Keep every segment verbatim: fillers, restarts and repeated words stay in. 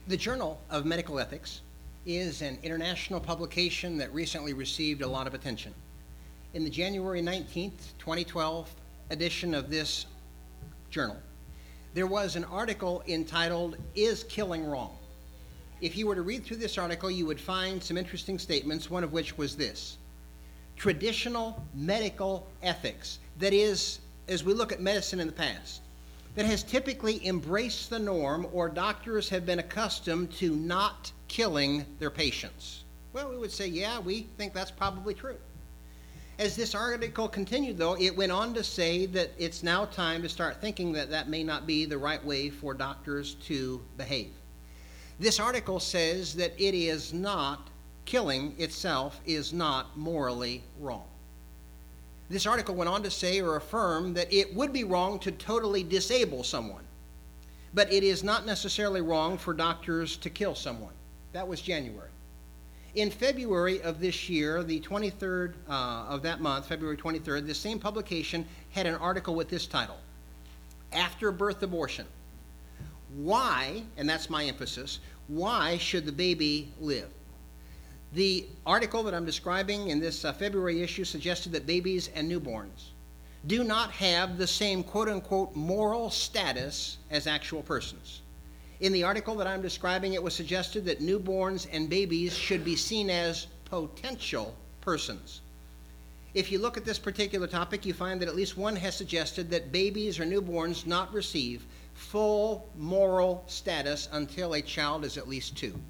The Journal of Medical Ethics is an international publication that recently received a lot of attention. In the January nineteenth, twenty twelve edition of this journal, there was an article entitled, "Is Killing Wrong?" If you were to read through this article, you would find some interesting statements, one of which was this: traditional medical ethics, that is, as we look at medicine in the past, that has typically embraced the norm, or doctors have been accustomed to not killing their patients. Well, we would say, yeah, we think that's probably true. As this article continued, though, it went on to say that it's now time to start thinking that that may not be the right way for doctors to behave. This article says that it is not, killing itself is not morally wrong. This article went on to say or affirm that it would be wrong to totally disable someone, but it is not necessarily wrong for doctors to kill someone. That was January. In February of this year, the twenty-third uh, of that month, February twenty-third, this same publication had an article with this title: After Birth Abortion. Why, and that's my emphasis, why should the baby live? The article that I'm describing in this uh, February issue suggested that babies and newborns do not have the same quote-unquote moral status as actual persons. In the article that I'm describing, it was suggested that newborns and babies should be seen as potential persons. If you look at this particular topic, you find that at least one has suggested that babies or newborns not receive full moral status until a child is at least two.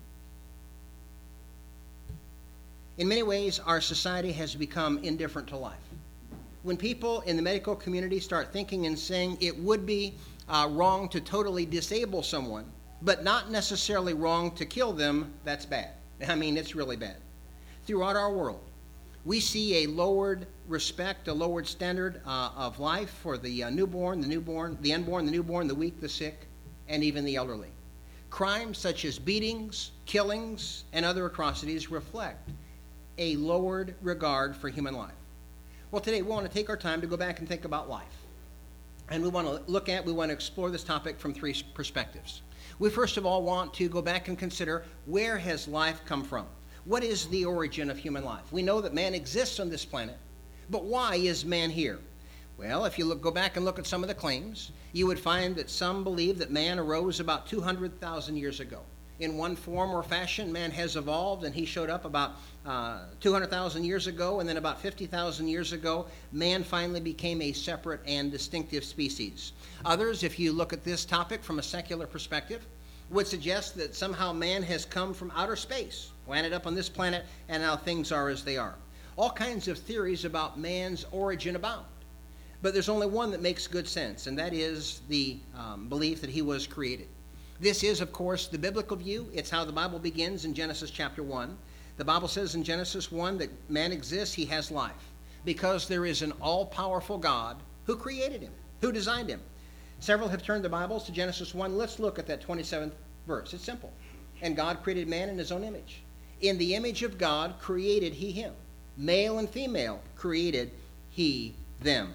In many ways, our society has become indifferent to life. When people in the medical community start thinking and saying it would be uh, wrong to totally disable someone, but not necessarily wrong to kill them, that's bad. I mean, it's really bad. Throughout our world, we see a lowered respect, a lowered standard uh, of life for the uh, newborn, the newborn, the unborn, the newborn, the weak, the sick, and even the elderly. Crimes such as beatings, killings, and other atrocities reflect a lowered regard for human life. Well, today we want to take our time to go back and think about life. And we want to look at, we want to explore this topic from three perspectives. We first of all want to go back and consider, where has life come from? What is the origin of human life? We know that man exists on this planet, but why is man here? Well, if you look, go back and look at some of the claims, you would find that some believe that man arose about two hundred thousand years ago. In one form or fashion, man has evolved, and he showed up about uh, two hundred thousand years ago, and then about fifty thousand years ago, man finally became a separate and distinctive species. Others, if you look at this topic from a secular perspective, would suggest that somehow man has come from outer space, landed up on this planet, and now things are as they are. All kinds of theories about man's origin abound. But there's only one that makes good sense, and that is the um, belief that he was created. This is, of course, the biblical view. It's how the Bible begins in Genesis chapter one. The Bible says in Genesis one that man exists, he has life, because there is an all-powerful God who created him, who designed him. Several have turned their Bibles to Genesis one. Let's look at that twenty-seventh verse. It's simple. And God created man in his own image. In the image of God created he him. Male and female created he them.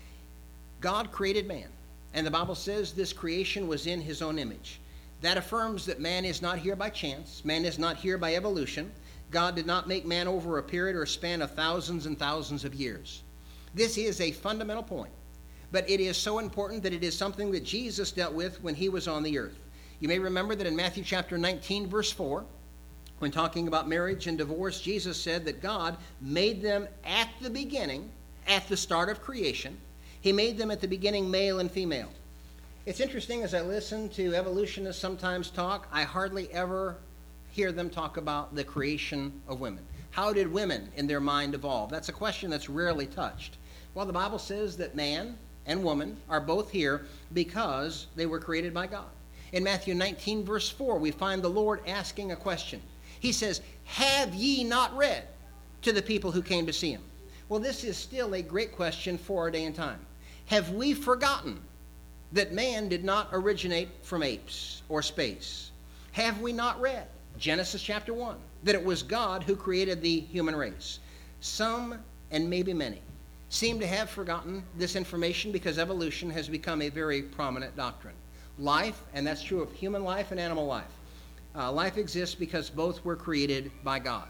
God created man. And the Bible says this creation was in his own image. That affirms that man is not here by chance. Man is not here by evolution. God did not make man over a period or a span of thousands and thousands of years. This is a fundamental point, but it is so important that it is something that Jesus dealt with when he was on the earth. You may remember that in Matthew chapter nineteen, verse four, when talking about marriage and divorce, Jesus said that God made them at the beginning, at the start of creation. He made them at the beginning male and female. It's interesting, as I listen to evolutionists sometimes talk, I hardly ever hear them talk about the creation of women. How did women in their mind evolve? That's a question that's rarely touched. Well, the Bible says that man and woman are both here because they were created by God. In Matthew nineteen, verse four, we find the Lord asking a question. He says, "Have ye not read?" to the people who came to see him. Well, this is still a great question for our day and time. Have we forgotten that man did not originate from apes or space? Have we not read Genesis chapter one, that it was God who created the human race? Some, and maybe many, seem to have forgotten this information because evolution has become a very prominent doctrine. Life, and that's true of human life and animal life, uh, life exists because both were created by God.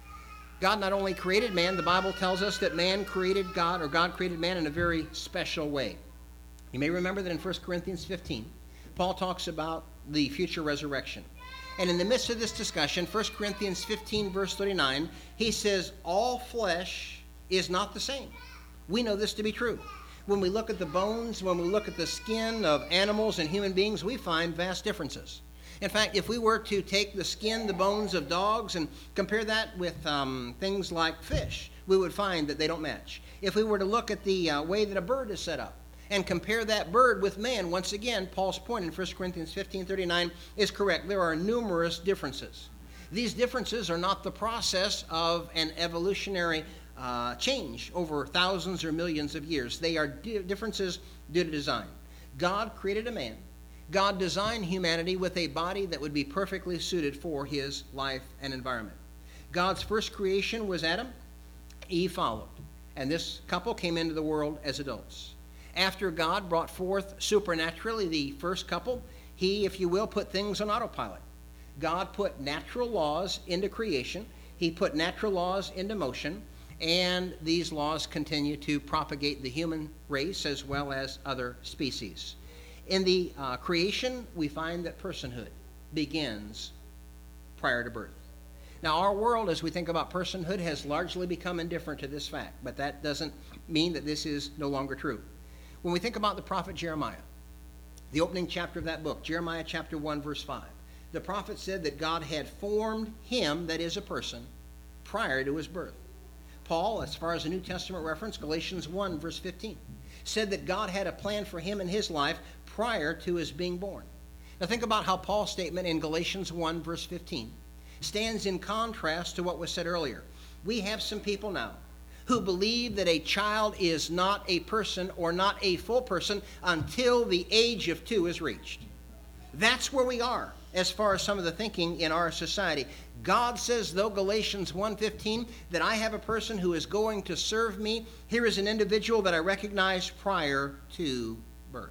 God not only created man, the Bible tells us that man created God, or God created man in a very special way. You may remember that in First Corinthians fifteen, Paul talks about the future resurrection. And in the midst of this discussion, First Corinthians fifteen, verse thirty-nine, he says, all flesh is not the same. We know this to be true. When we look at the bones, when we look at the skin of animals and human beings, we find vast differences. In fact, if we were to take the skin, the bones of dogs, and compare that with um, things like fish, we would find that they don't match. If we were to look at the uh, way that a bird is set up and compare that bird with man, once again, Paul's point in First Corinthians fifteen thirty-nine is correct. There are numerous differences. These differences are not the process of an evolutionary uh, change over thousands or millions of years. They are di- differences due to design. God created a man. God designed humanity with a body that would be perfectly suited for his life and environment. God's first creation was Adam. Eve followed. And this couple came into the world as adults. After God brought forth supernaturally the first couple, he, if you will, put things on autopilot. God put natural laws into creation. He put natural laws into motion. And these laws continue to propagate the human race as well as other species. In the uh, creation, we find that personhood begins prior to birth. Now, our world, as we think about personhood, has largely become indifferent to this fact, but that doesn't mean that this is no longer true. When we think about the prophet Jeremiah, the opening chapter of that book, Jeremiah chapter one, verse five, the prophet said that God had formed him, that is a person, prior to his birth. Paul, as far as a New Testament reference, Galatians one, verse fifteen, said that God had a plan for him in his life prior to his being born. Now think about how Paul's statement in Galatians one, verse fifteen, stands in contrast to what was said earlier. We have some people now who believe that a child is not a person or not a full person until the age of two is reached. That's where we are as far as some of the thinking in our society. God says, though, Galatians one fifteen, that I have a person who is going to serve me. Here is an individual that I recognized prior to birth.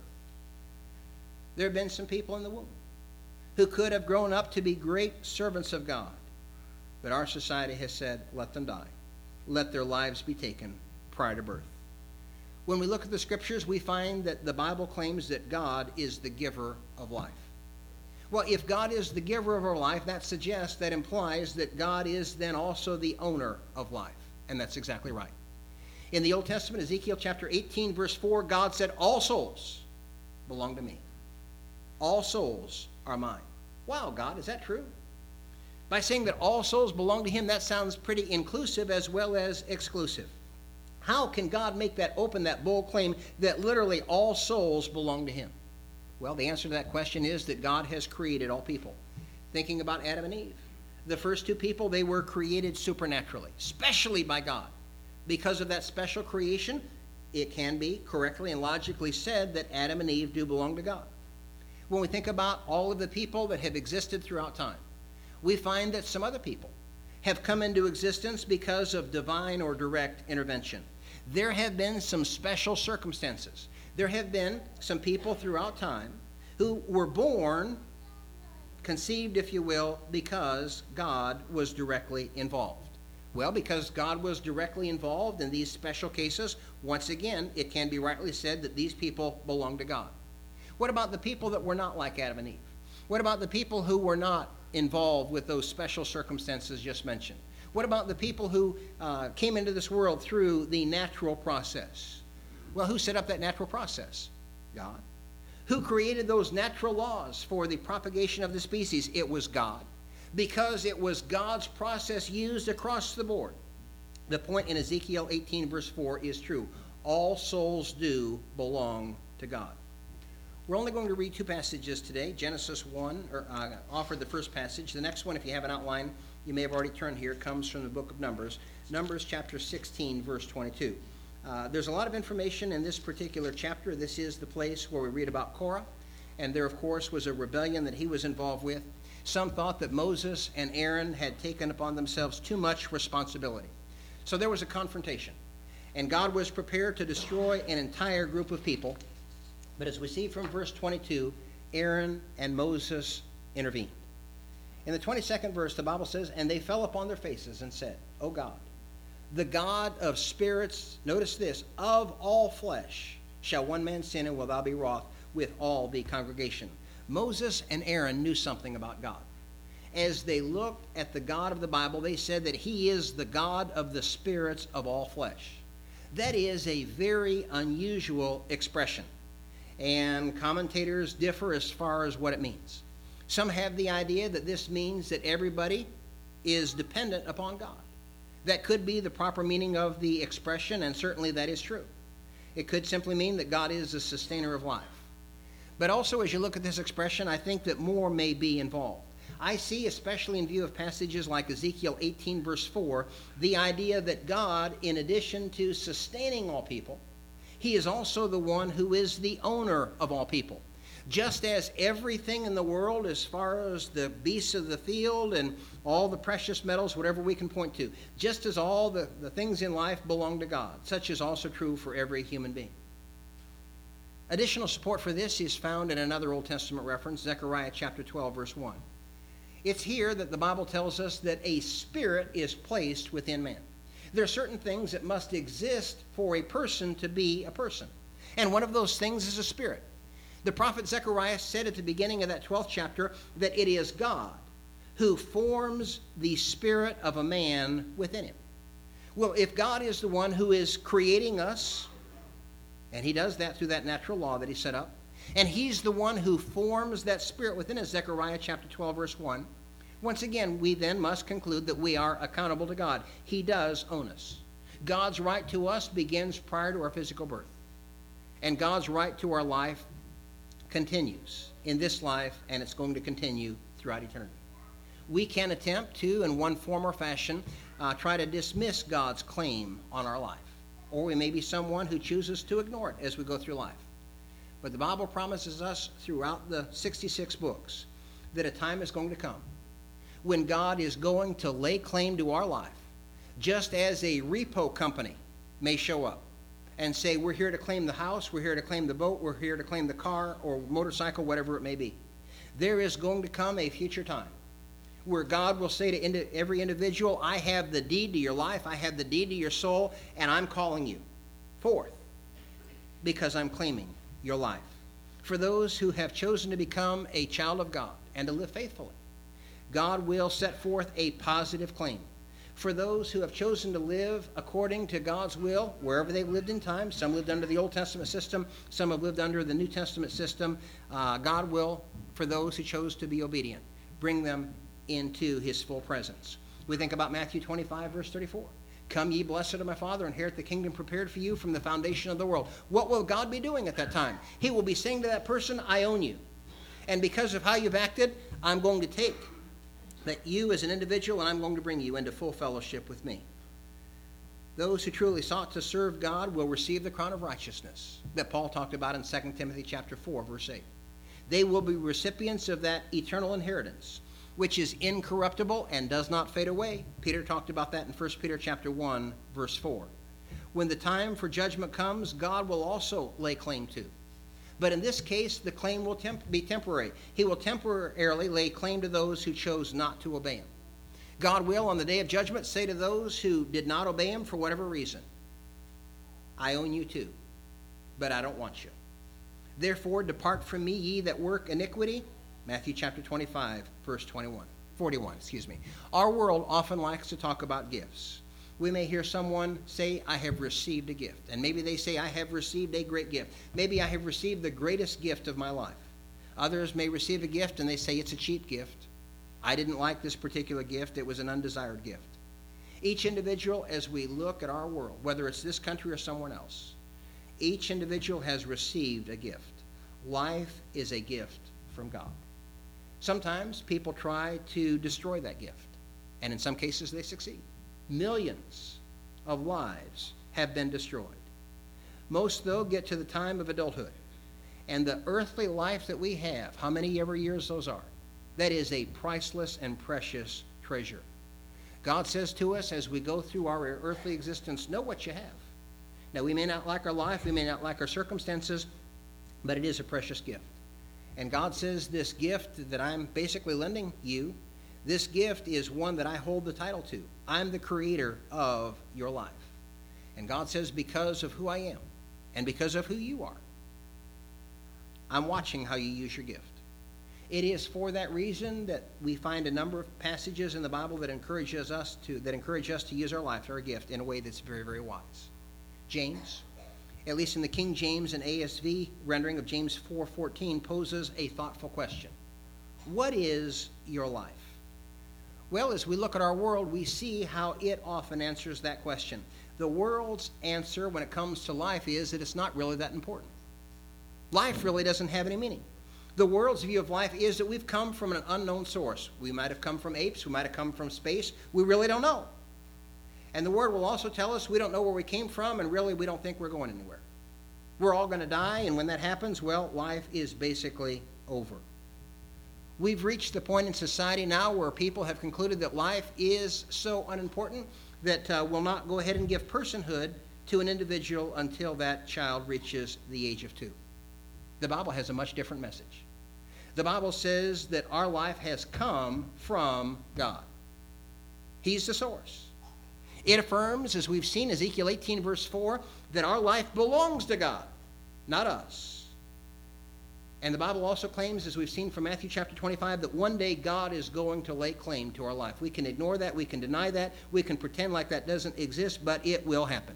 There have been some people in the womb who could have grown up to be great servants of God. But our society has said, let them die. Let their lives be taken prior to birth. When we look at the scriptures, we find that the Bible claims that God is the giver of life. Well, if God is the giver of our life, that suggests, that implies that God is then also the owner of life. And that's exactly right. In the Old Testament, Ezekiel chapter eighteen, verse four, God said, all souls belong to me. All souls are mine. Wow, God, is that true? By saying that all souls belong to him, that sounds pretty inclusive as well as exclusive. How can God make that open, that bold claim that literally all souls belong to him? Well, the answer to that question is that God has created all people. Thinking about Adam and Eve, the first two people, they were created supernaturally, specially by God. Because of that special creation, it can be correctly and logically said that Adam and Eve do belong to God. When we think about all of the people that have existed throughout time, we find that some other people have come into existence because of divine or direct intervention. There have been some special circumstances. There have been some people throughout time who were born, conceived, if you will, because God was directly involved. Well, because God was directly involved in these special cases, once again, it can be rightly said that these people belong to God. What about the people that were not like Adam and Eve? What about the people who were not involved with those special circumstances just mentioned? What about the people who uh, came into this world through the natural process? Well, who set up that natural process? God. Who created those natural laws for the propagation of the species? It was God. Because it was God's process used across the board. The point in Ezekiel eighteen, verse four is true. All souls do belong to God. We're only going to read two passages today. Genesis one, or uh, offered the first passage. The next one, if you have an outline, you may have already turned here, comes from the book of Numbers. Numbers chapter sixteen, verse twenty-two. Uh, there's a lot of information in this particular chapter. This is the place where we read about Korah. And there, of course, was a rebellion that he was involved with. Some thought that Moses and Aaron had taken upon themselves too much responsibility. So there was a confrontation. And God was prepared to destroy an entire group of people. But as we see from verse twenty-two, Aaron and Moses intervened. In the twenty-second verse, the Bible says, "And they fell upon their faces and said, O God, the God of spirits," notice this, "of all flesh, shall one man sin, and will thou be wroth with all the congregation?" Moses and Aaron knew something about God. As they looked at the God of the Bible, they said that he is the God of the spirits of all flesh. That is a very unusual expression, and commentators differ as far as what it means. Some have the idea that this means that everybody is dependent upon God. That could be the proper meaning of the expression, and certainly that is true. It could simply mean that God is the sustainer of life. But also, as you look at this expression, I think that more may be involved. I see, especially in view of passages like Ezekiel eighteen, verse four, the idea that God, in addition to sustaining all people, he is also the one who is the owner of all people. Just as everything in the world, as far as the beasts of the field and all the precious metals, whatever we can point to, just as all the, the things in life belong to God, such is also true for every human being. Additional support for this is found in another Old Testament reference, Zechariah chapter twelve, verse one. It's here that the Bible tells us that a spirit is placed within man. There are certain things that must exist for a person to be a person. And one of those things is a spirit. The prophet Zechariah said at the beginning of that twelfth chapter that it is God who forms the spirit of a man within him. Well, if God is the one who is creating us, and he does that through that natural law that he set up, and he's the one who forms that spirit within us, Zechariah chapter twelve, verse one, once again, we then must conclude that we are accountable to God. He does own us. God's right to us begins prior to our physical birth. And God's right to our life continues in this life, and it's going to continue throughout eternity. We can attempt to, in one form or fashion, uh, try to dismiss God's claim on our life. Or we may be someone who chooses to ignore it as we go through life. But the Bible promises us throughout the sixty-six books that a time is going to come when God is going to lay claim to our life, just as a repo company may show up and say, we're here to claim the house, we're here to claim the boat, we're here to claim the car or motorcycle, whatever it may be. There is going to come a future time where God will say to indi- every individual, I have the deed to your life, I have the deed to your soul, and I'm calling you forth because I'm claiming your life. For those who have chosen to become a child of God and to live faithfully, God will set forth a positive claim. For those who have chosen to live according to God's will, wherever they've lived in time, some lived under the Old Testament system, some have lived under the New Testament system, uh, God will, for those who chose to be obedient, bring them into his full presence. We think about Matthew twenty-five, verse thirty-four. Come ye blessed of my Father, inherit the kingdom prepared for you from the foundation of the world. What will God be doing at that time? He will be saying to that person, I own you. And because of how you've acted, I'm going to take that you as an individual, and I'm going to bring you into full fellowship with me. Those who truly sought to serve God will receive the crown of righteousness that Paul talked about in Second Timothy chapter four, verse eight. They will be recipients of that eternal inheritance, which is incorruptible and does not fade away. Peter talked about that in First Peter chapter one, verse four. When the time for judgment comes, God will also lay claim to. But in this case, the claim will temp- be temporary. He will temporarily lay claim to those who chose not to obey him. God will, on the day of judgment, say to those who did not obey him for whatever reason, I own you too, but I don't want you. Therefore, depart from me, ye that work iniquity. Matthew chapter twenty-five, verse twenty-one, forty-one, excuse me. Our world often likes to talk about gifts. We may hear someone say, I have received a gift. And maybe they say, I have received a great gift. Maybe I have received the greatest gift of my life. Others may receive a gift and they say it's a cheap gift. I didn't like this particular gift. It was an undesired gift. Each individual, as we look at our world, whether it's this country or someone else, each individual has received a gift. Life is a gift from God. Sometimes people try to destroy that gift, and in some cases they succeed. Millions of lives have been destroyed. Most, though, get to the time of adulthood, and the earthly life that we have, how many ever years those are, that is a priceless and precious treasure. God says to us as we go through our earthly existence, know what you have. Now, we may not like our life, we may not like our circumstances, but it is a precious gift. And God says this gift that I'm basically lending you, This gift is one that I hold the title to. I'm the creator of your life. And God says, because of who I am and because of who you are, I'm watching how you use your gift. It is for that reason that we find a number of passages in the Bible that encourages us to that encourage us to use our life, our gift, in a way that's very, very wise. James, at least in the King James and A S V rendering of James four fourteen, poses a thoughtful question. What is your life? Well, as we look at our world, we see how it often answers that question. The world's answer when it comes to life is that it's not really that important. Life really doesn't have any meaning. The world's view of life is that we've come from an unknown source. We might have come from apes. We might have come from space. We really don't know. And the Word will also tell us we don't know where we came from, and really we don't think we're going anywhere. We're all going to die, and when that happens, well, life is basically over. We've reached the point in society now where people have concluded that life is so unimportant that uh, we'll not go ahead and give personhood to an individual until that child reaches the age of two. The Bible has a much different message. The Bible says that our life has come from God. He's the source. It affirms, as we've seen, Ezekiel eighteen, verse four, that our life belongs to God, not us. And the Bible also claims, as we've seen from Matthew chapter twenty-five, that one day God is going to lay claim to our life. We can ignore that, we can deny that, we can pretend like that doesn't exist, but it will happen.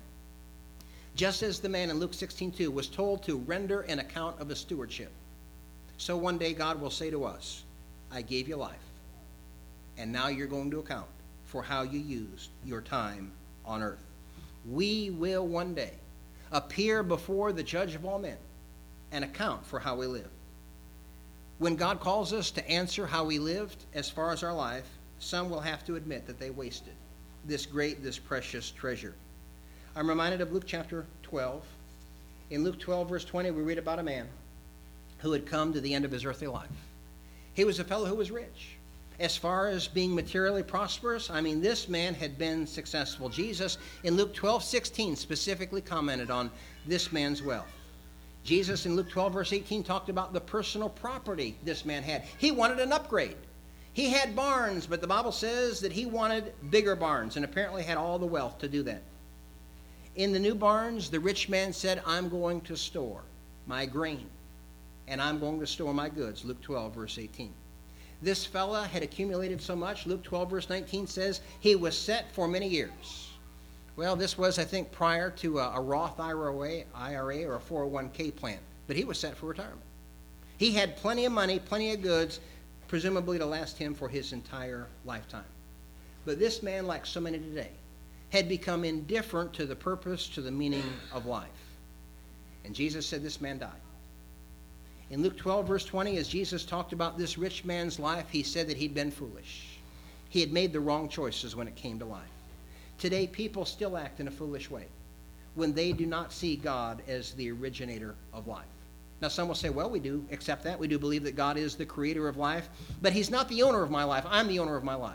Just as the man in Luke sixteen two was told to render an account of his stewardship, so one day God will say to us, I gave you life, and now you're going to account for how you used your time on earth. We will one day appear before the judge of all men and account for how we live. When God calls us to answer how we lived as far as our life, some will have to admit that they wasted this great, this precious treasure. I'm reminded of Luke chapter twelve. In Luke twelve, verse twenty, we read about a man who had come to the end of his earthly life. He was a fellow who was rich. As far as being materially prosperous, I mean, this man had been successful. Jesus, in Luke twelve sixteen, specifically commented on this man's wealth. Jesus, in Luke twelve, verse eighteen, talked about the personal property this man had. He wanted an upgrade. He had barns, but the Bible says that he wanted bigger barns, and apparently had all the wealth to do that. In the new barns, the rich man said, I'm going to store my grain, and I'm going to store my goods, Luke twelve, verse eighteen. This fella had accumulated so much, Luke twelve, verse nineteen says, he was set for many years. Well, this was, I think, prior to a, a Roth I R A, I R A or a four oh one k plan, but he was set for retirement. He had plenty of money, plenty of goods, presumably to last him for his entire lifetime. But this man, like so many today, had become indifferent to the purpose, to the meaning of life. And Jesus said this man died. In Luke twelve, verse twenty, as Jesus talked about this rich man's life, he said that he'd been foolish. He had made the wrong choices when it came to life. Today, people still act in a foolish way when they do not see God as the originator of life. Now, some will say, well, we do accept that. We do believe that God is the creator of life, but he's not the owner of my life. I'm the owner of my life.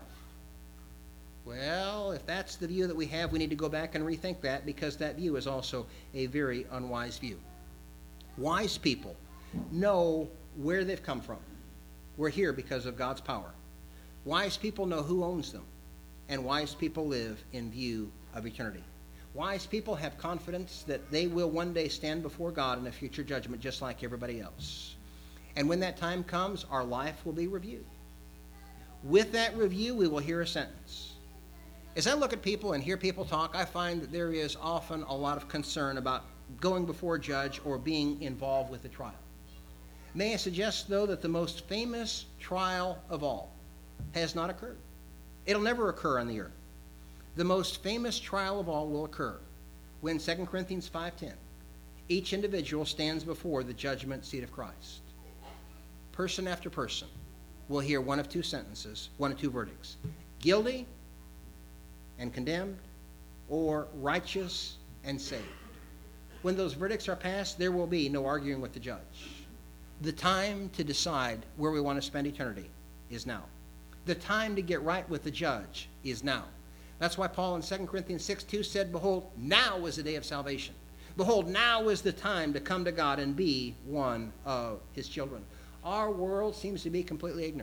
Well, if that's the view that we have, we need to go back and rethink that, because that view is also a very unwise view. Wise people know where they've come from. We're here because of God's power. Wise people know who owns them, and wise people live in view of eternity. Wise people have confidence that they will one day stand before God in a future judgment just like everybody else. And when that time comes, our life will be reviewed. With that review, we will hear a sentence. As I look at people and hear people talk, I find that there is often a lot of concern about going before a judge or being involved with the trial. May I suggest, though, that the most famous trial of all has not occurred. It'll never occur on the earth. The most famous trial of all will occur when Second Corinthians five ten, each individual stands before the judgment seat of Christ. Person after person will hear one of two sentences, one of two verdicts: guilty and condemned, or righteous and saved. When those verdicts are passed, there will be no arguing with the judge. The time to decide where we want to spend eternity is now. The time to get right with the judge is now. That's why Paul in Second Corinthians six two said, behold, now is the day of salvation. Behold, now is the time to come to God and be one of his children. Our world seems to be completely ignorant.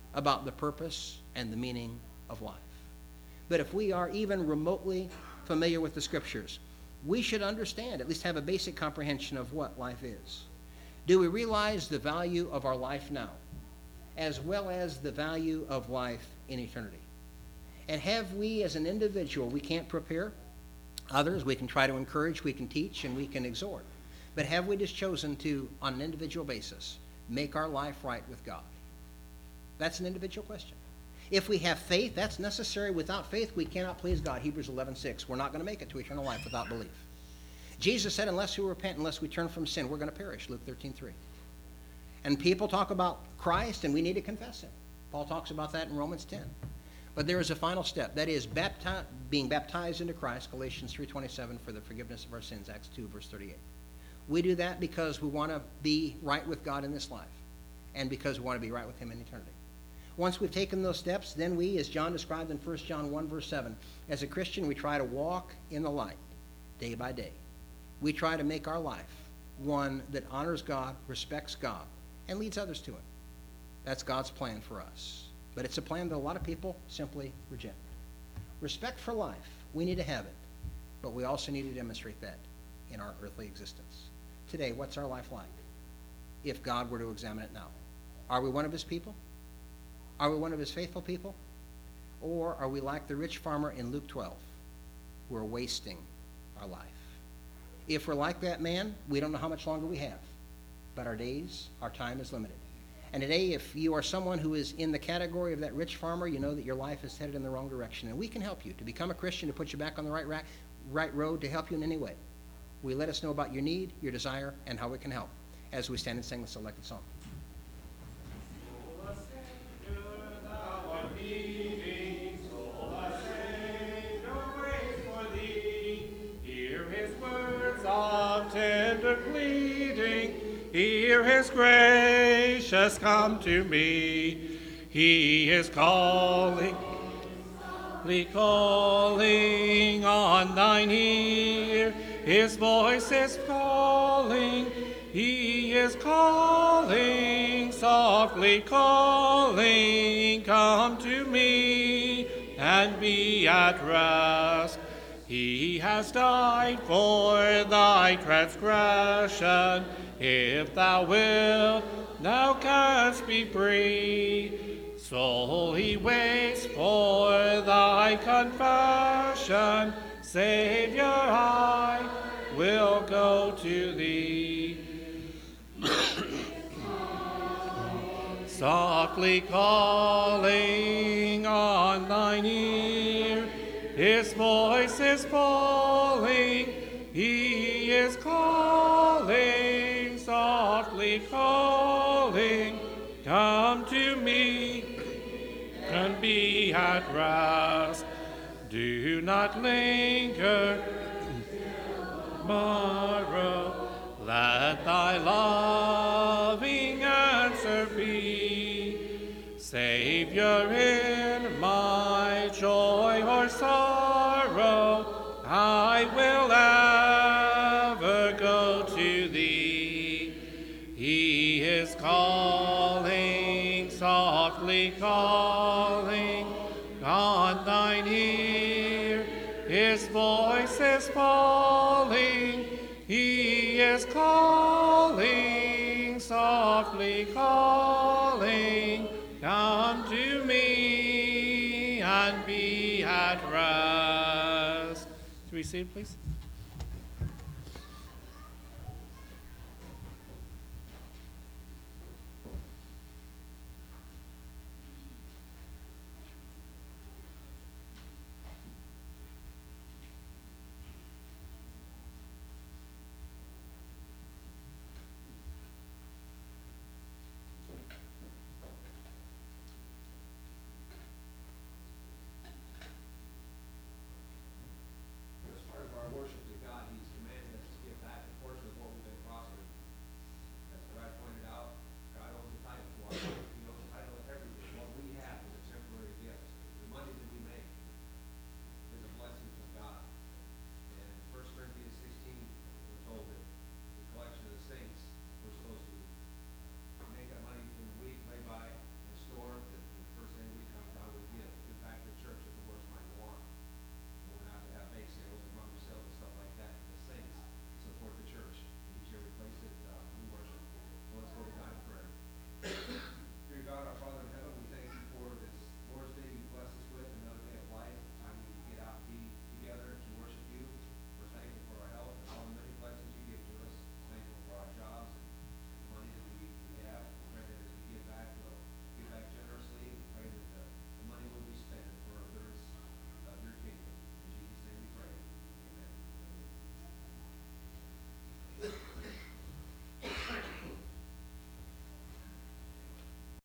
about the purpose and the meaning of life. But if we are even remotely familiar with the Scriptures, we should understand, at least have a basic comprehension of what life is. Do we realize the value of our life now, as well as the value of life in eternity? And have we, as an individual, we can't prepare others, we can try to encourage, we can teach, and we can exhort. But have we just chosen to, on an individual basis, make our life right with God? That's an individual question. If we have faith, that's necessary. Without faith, we cannot please God. Hebrews eleven six. We're not going to make it to eternal life without belief. Jesus said, unless we repent, unless we turn from sin, we're going to perish. Luke thirteen three. And people talk about Christ, and we need to confess him. Paul talks about that in Romans ten. But there is a final step. That is bapti- being baptized into Christ, Galatians three twenty-seven, for the forgiveness of our sins, Acts two, verse thirty-eight. We do that because we want to be right with God in this life, and because we want to be right with him in eternity. Once we've taken those steps, then we, as John described in First John one, verse seven, as a Christian, we try to walk in the light day by day. We try to make our life one that honors God, respects God, and leads others to him. That's God's plan for us. But it's a plan that a lot of people simply reject. Respect for life, we need to have it, but we also need to demonstrate that in our earthly existence. Today, what's our life like if God were to examine it now? Are we one of his people? Are we one of his faithful people? Or are we like the rich farmer in Luke twelve? We're wasting our life. If we're like that man, we don't know how much longer we have. But our days, our time is limited. And today, if you are someone who is in the category of that rich farmer, you know that your life is headed in the wrong direction. And we can help you to become a Christian, to put you back on the right, ra- right road, to help you in any way. We let us know about your need, your desire, and how we can help as we stand and sing the selected song. Tender pleading, hear his gracious come to me. He is calling, calling on thine ear. His voice is calling, he is calling, softly calling, come to me and be at rest. He has died for thy transgression. If thou wilt, thou canst be free. So he waits for thy confession. Savior, I will go to thee. Softly calling on thine ear. His voice is falling, he is calling, softly calling, come to me and be at rest. Do not linger tomorrow, let thy loving answer be. Savior, in my joy or sorrow, I will ever go to thee. He is calling, softly calling on thine ear. His voice is falling, he is calling, softly calling, come to me and be at rest. Should we sing, please?